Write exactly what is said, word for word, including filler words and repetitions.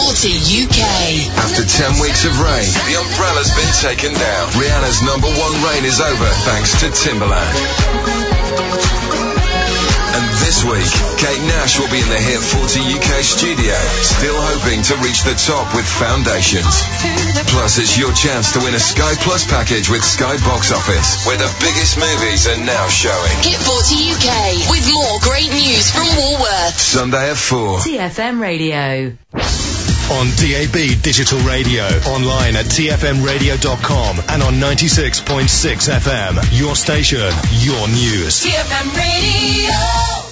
forty U K. After ten weeks of rain, the umbrella's been taken down. Rihanna's number one reign is over thanks to Timbaland. And this week, Kate Nash will be in the Hit forty U K studio, still hoping to reach the top with Foundations. Plus, it's your chance to win a Sky Plus package with Sky Box Office, where the biggest movies are now showing. Hit forty U K, with more great news from Woolworths. Sunday at four. T F M Radio. On D A B Digital Radio, online at t f m radio dot com and on ninety-six point six F M. Your station, your news. T F M Radio.